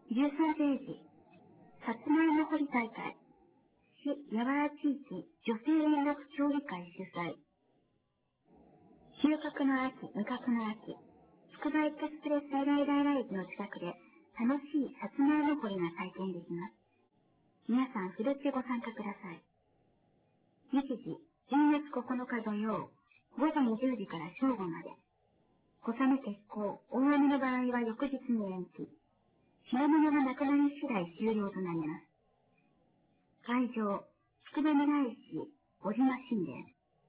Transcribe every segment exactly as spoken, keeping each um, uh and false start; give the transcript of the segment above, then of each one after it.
じゅうさんページ、さつまいも掘り大会、市八原地域女性連絡協議会主催。収穫の秋、無角の秋、つくばエクスプレス大大ライブの近くで楽しいさつまいも掘りが体験できます。皆さん、ふるってご参加ください。日時、じゅうがつここのか土曜、ごごじゅうじから正午まで。小雨決行、大雨の場合は翌日に延期。品物がなくなり次第終了となります。会場、つくばみらい市、小島神殿。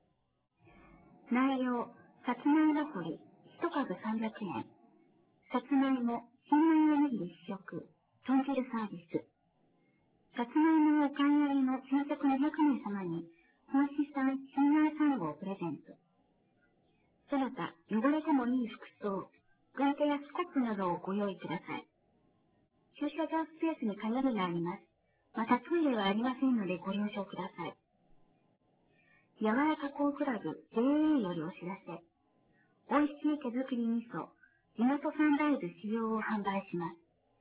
内容、さつまいも掘り、いちかぶさんびゃくえん。さつまいも、新米おにぎり試食、豚汁サービス。さつまいもをお買い上げの先着にひゃくめい様に、本市産新米サンゴをプレゼント。その他、汚れてもいい服装、軍手やスコップなどをご用意ください。駐車場スペースに限りがあります。またトイレはありませんのでご了承ください。やわらか加工クラブ ジェーエー よりお知らせ。美味しい手作り味噌、地元産大豆使用を販売します。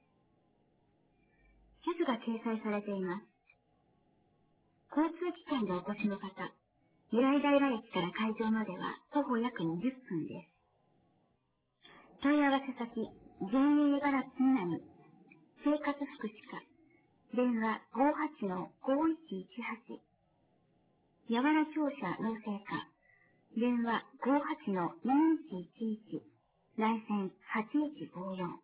地図が掲載されています。交通機関でお越しの方、未来平駅から会場までは徒歩約にじゅっぷんです。問い合わせ先、ジェーエー 茨城南、生活福祉課、電話 ごーはちのごいちいちはち、やわら庁舎農政課、電話 ごーはちのにいちいちいち、内線はちいちごよん。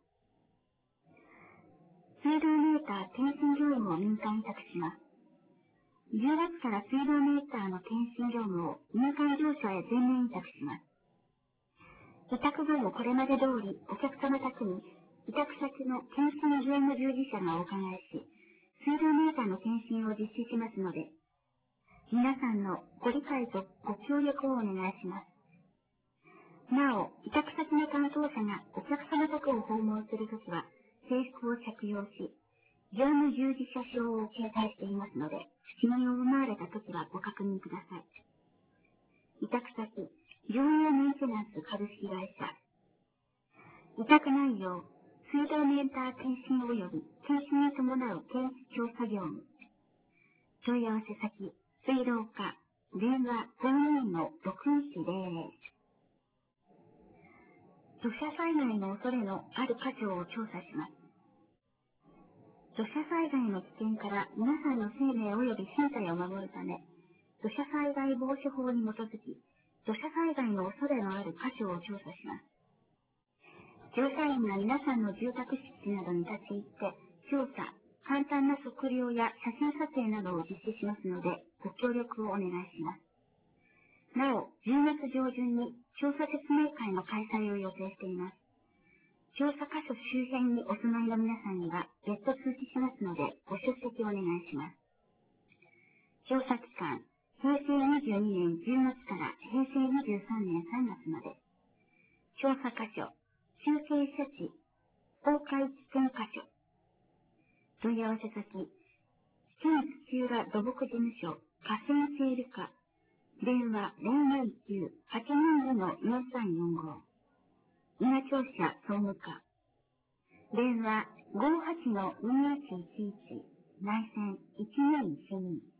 水道メーター検針業務を民間委託します。じゅうがつから水道メーターの検針業務を民間業者へ全面委託します。委託後もこれまで通りお客様宅に委託先の検針業務従事者がお伺いし、水道メーターの検針を実施しますので、皆さんのご理解とご協力をお願いします。なお、委託先の担当者がお客様宅を訪問するときは、制服を着用し、業務従事者証を掲載していますので、不審に思われたときはご確認ください。委託先、業務メンテナンス株式会社。委託内容、水道メーター検針及び検針に伴う検視調査業務。問い合わせ先、水道課、電話ごにのろくいちゼロゼロ。土砂災害の恐れのある箇所を調査します。土砂災害の危険から皆さんの生命及び身体を守るため、土砂災害防止法に基づき、土砂災害の恐れのある箇所を調査します。調査員が皆さんの住宅敷地などに立ち入って、調査、簡単な測量や写真撮影などを実施しますので、ご協力をお願いします。なお、じゅうがつ上旬に調査説明会の開催を予定しています。調査箇所周辺にお住まいの皆さんには別途通知しますので、ご出席お願いします。調査期間、へいせいにじゅうにねんじゅうがつからへいせいにじゅうさんねんさんがつまで。調査箇所、中継処置、崩壊危険箇所。問い合わせ先、県土浦土木事務所、河川整理課、電話 ゼロまるきゅう はちにーご のよんさんよんご。伊賀庁舎総務課、電話 ごーはちのにいちいちいち、内線いちにーいちにー。